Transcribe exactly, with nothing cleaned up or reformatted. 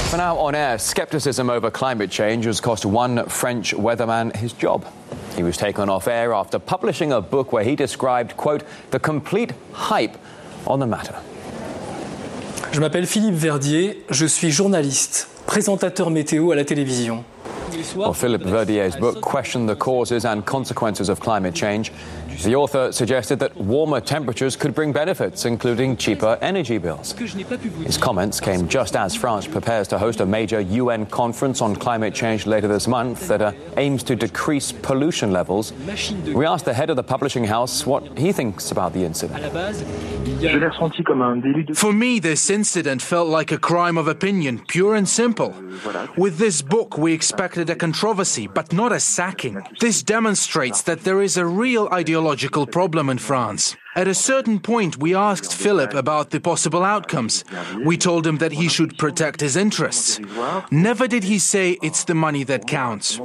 For now, on air, scepticism over climate change has cost one French weatherman his job. He was taken off air after publishing a book where he described, quote, the complete hype on the matter. Je m'appelle Philippe Verdier, je suis journaliste, présentateur météo à la télévision. Well, Philippe Verdier's book questioned the causes and consequences of climate change. The author suggested that warmer temperatures could bring benefits, including cheaper energy bills. His comments came just as France prepares to host a major U N conference on climate change later this month that uh, aims to decrease pollution levels. We asked the head of the publishing house what he thinks about the incident. For me, this incident felt like a crime of opinion, pure and simple. With this book, we expected a controversy, but not a sacking. This demonstrates that there is a real ideological problem in France. At a certain point, we asked Philip about the possible outcomes. We told him that he should protect his interests. Never did he say it's the money that counts.